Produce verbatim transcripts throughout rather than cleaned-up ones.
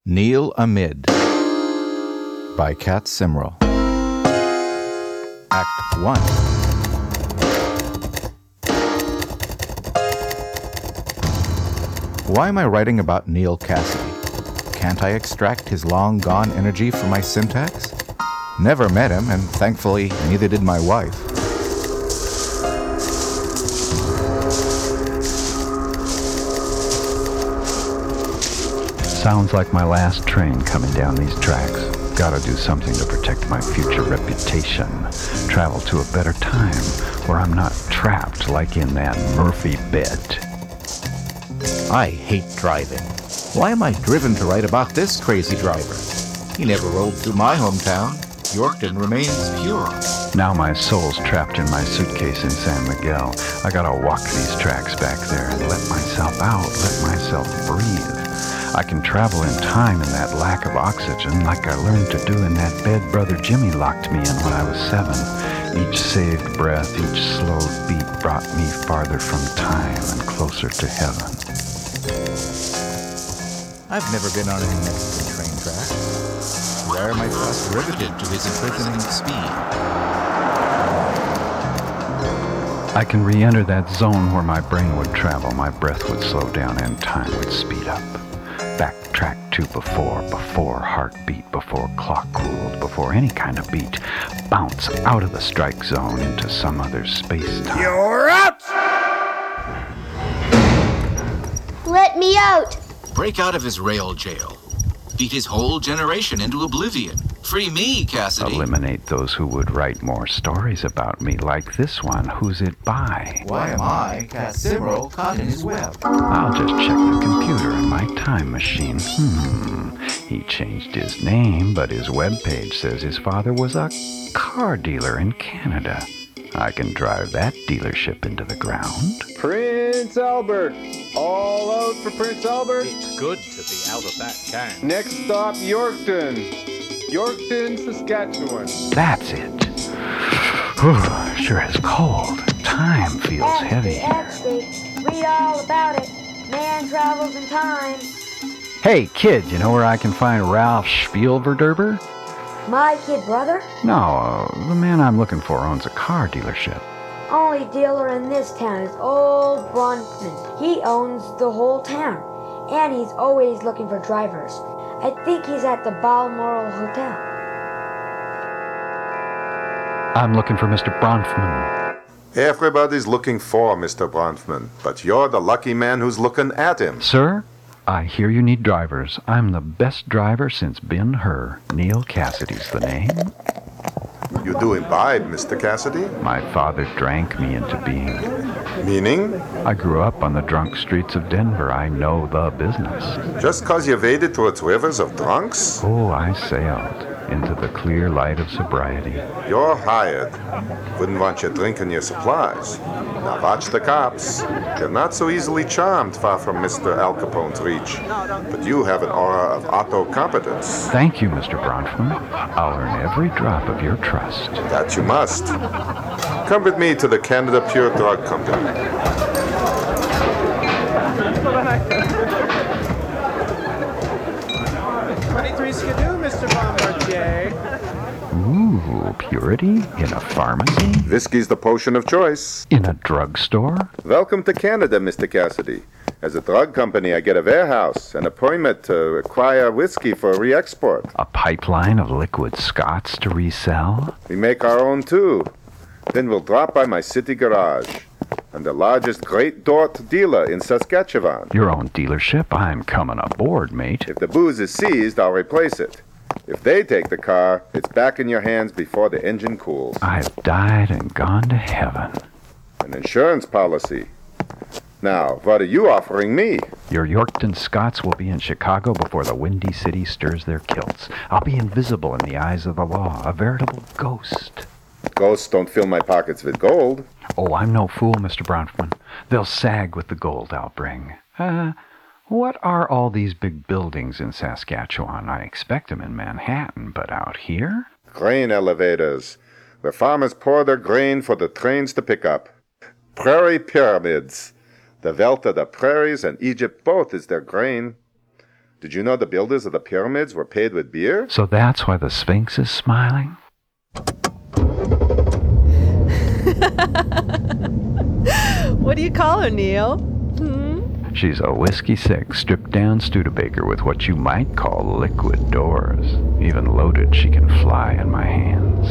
Neil Amid by Kat Simrel. Act one. Why am I writing about Neil Cassidy? Can't I extract his long-gone energy from my syntax? Never met him, and thankfully, neither did my wife. Sounds like my last train coming down these tracks. Gotta do something to protect my future reputation. Travel to a better time where I'm not trapped like in that Murphy bed. I hate driving. Why am I driven to write about this crazy driver? He never rolled through my hometown. Yorkton remains pure. Now my soul's trapped in my suitcase in San Miguel. I gotta walk these tracks back there and let myself out, let myself breathe. I can travel in time in that lack of oxygen like I learned to do in that bed Brother Jimmy locked me in when I was seven. Each saved breath, each slowed beat brought me farther from time and closer to heaven. I've never been on any Mexican train track. Where am I thus riveted to his imprisoning speed? I can re-enter that zone where my brain would travel, my breath would slow down, and time would speed up. Backtrack to before, before heartbeat, before clock cooled, before any kind of beat. Bounce out of the strike zone into some other space-time. You're out! Let me out! Break out of his rail jail. Beat his whole generation into oblivion. Free me, Cassidy. Eliminate those who would write more stories about me, like this one. Who's it by? Why am I, Kat Simrel, caught in his web? I'll just check the computer in my time machine. Hmm. He changed his name, but his webpage says his father was a car dealer in Canada. I can drive that dealership into the ground. Prince Albert! All out for Prince Albert? It's good to be out of that can. Next stop, Yorkton. Yorkton, Saskatchewan. That's it. Whew, sure is cold. Time feels heavy. Actually, read all about it. Man travels in time. Hey, kid, you know where I can find Ralph Spielverderber? My kid brother? No, uh, the man I'm looking for owns a car dealership. Only dealer in this town is old Bronfman. He owns the whole town, and he's always looking for drivers. I think he's at the Balmoral Hotel. I'm looking for Mister Bronfman. Everybody's looking for Mister Bronfman, but you're the lucky man who's looking at him. Sir, I hear you need drivers. I'm the best driver since Ben-Hur. Neil Cassidy's the name. You do imbibe, Mister Cassidy? My father drank me into being. Meaning? I grew up on the drunk streets of Denver. I know the business. Just 'cause you waded through its rivers of drunks? Oh, I sailed into the clear light of sobriety. You're hired. Wouldn't want you drinking your supplies. Now watch the cops. They're not so easily charmed far from Mister Al Capone's reach. But you have an aura of auto competence. Thank you, Mister Bronfman. I'll earn every drop of your trust. That you must. Come with me to the Canada Pure Drug Company. twenty-three Skidoo, Mister Bombardier. Ooh, purity in a pharmacy? Whiskey's the potion of choice. In a drugstore? Welcome to Canada, Mister Cassidy. As a drug company, I get a warehouse and a permit to acquire whiskey for re-export. A pipeline of liquid Scots to resell? We make our own, too. Then we'll drop by my city garage. I'm the largest Great Dort dealer in Saskatchewan. Your own dealership? I'm coming aboard, mate. If the booze is seized, I'll replace it. If they take the car, it's back in your hands before the engine cools. I've died and gone to heaven. An insurance policy. Now, what are you offering me? Your Yorkton Scots will be in Chicago before the Windy City stirs their kilts. I'll be invisible in the eyes of the law, a veritable ghost. Ghosts don't fill my pockets with gold. Oh, I'm no fool, Mister Bronfman. They'll sag with the gold I'll bring. Uh, what are all these big buildings in Saskatchewan? I expect them in Manhattan, but out here? Grain elevators, where farmers pour their grain for the trains to pick up. Prairie pyramids. The wealth of the prairies and Egypt both is their grain. Did you know the builders of the pyramids were paid with beer? So that's why the Sphinx is smiling? What do you call her, Neil? Hmm? She's a whiskey-sick, stripped-down Studebaker with what you might call liquid doors. Even loaded, she can fly in my hands.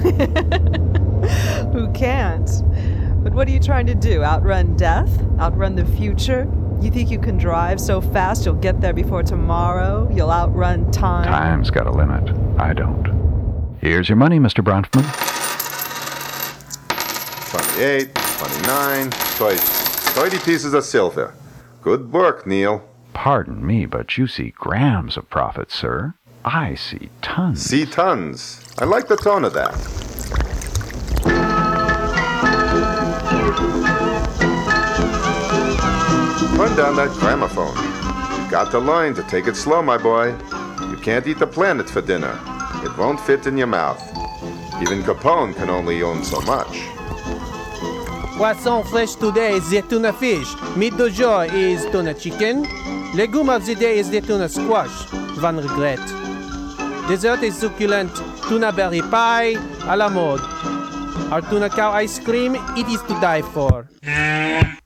Who can't? But what are you trying to do? Outrun death? Outrun the future? You think you can drive so fast you'll get there before tomorrow? You'll outrun time? Time's got a limit. I don't. Here's your money, Mister Bronfman. twenty-eight, twenty-nine, thirty. thirty pieces of silver. Good work, Neil. Pardon me, but you see grams of profit, sir. I see tons. See tons. I like the tone of that. Turn down that gramophone. You got to learn to take it slow, my boy. You can't eat the planet for dinner. It won't fit in your mouth. Even Capone can only own so much. Poisson fresh today is the tuna fish. Meat du jour is tuna chicken. Legume of the day is the tuna squash. Van regret. Dessert is succulent tuna berry pie à la mode. Our tuna cow ice cream, it is to die for.